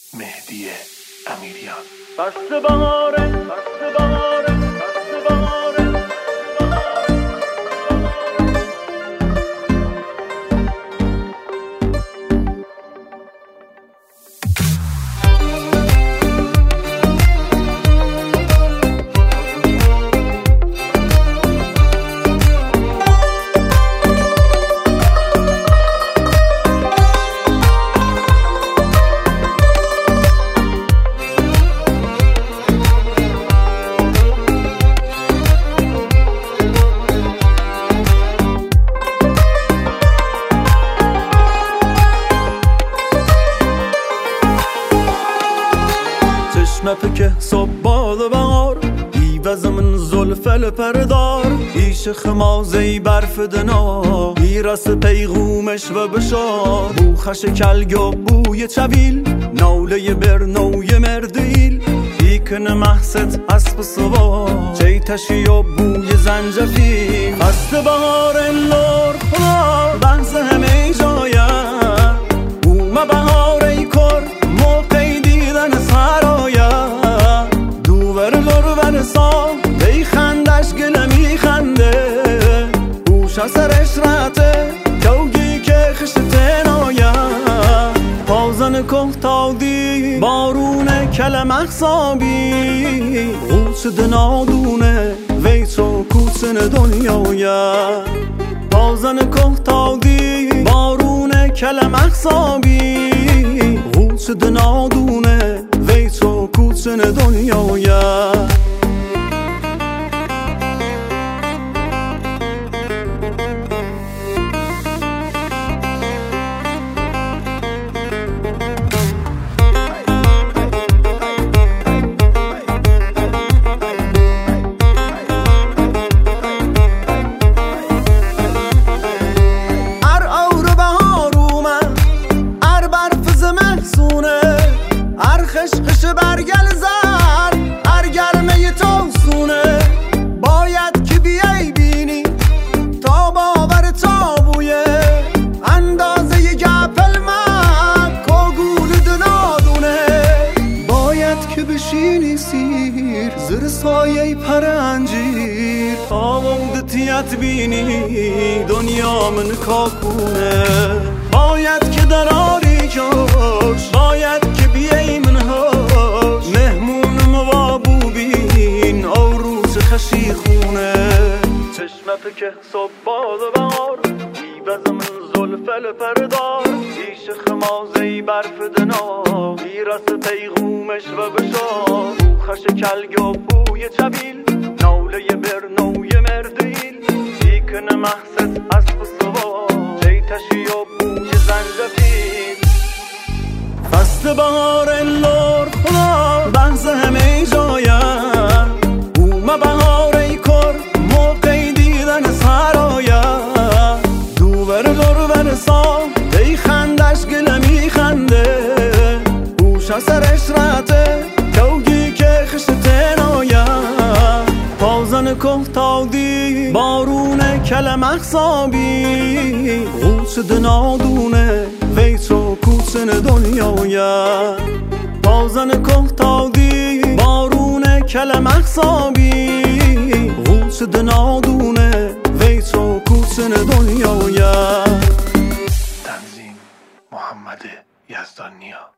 مهدی امیریان. فصل بهاره، فصل بهاره، فصل بهاره. که صبح باد بهار ایوز من زلفل پردار ایش خمازهی برف دنا ایرس پیغومش و بشار بوخش کلگ و بوی چویل ناله برنوی مردیل ایکن محست اسب سوار چیتشی و بوی زنجفیل. فصل بهار لور خدا بحث همه جایم اومه بهار ای کر موقعی دیدن سرایم دی خندش گله میخنده اوش سرش رته کوگی که خشته نایم پازن که تاودی بارونه کل مخصابی غوش دنادونه ویچو کوچن دنیایم پازن که تاودی بارونه کل مخصابی غوش دنادونه ویچو کوچن دنیایم. خش برگل زر ارگرمه توسونه باید که بیای بینی تا باور تابویه اندازه ی گپل من کاگول دنادونه باید که بشینی سیر زر سایه پرنجیر تا وقتیت بینی دنیا من کاکونه باید که دراری جوش باید که بیای من مهمون موابو بین او روز خشی خونه چشمت که صبح باد بهار ایوز من زلفل پردار ایش خمازهی برف دنا ایرس پیغومش و بشار بوخش کلگ و بوی چویل ناله برنوی مردیل ایکن محست اسب سوار چیتشی و بوی زنجفیل. فصل بهار لور خدا بحث همه جایم اومه بهار ای کر موقعی دیدن سرایم دوبر لور برسام دی خندش گله میخنده اوش سرش رته کوگی که خشته نایم پازن که تاودی بارونه کل مخصابی غوش دنادونه ویچو کوچن دنیایم پازن که تاودی بارونه کل مخصابی غوش دنادونه ویچو کوچن دنیایم. تنظیم محمد یزدانیا.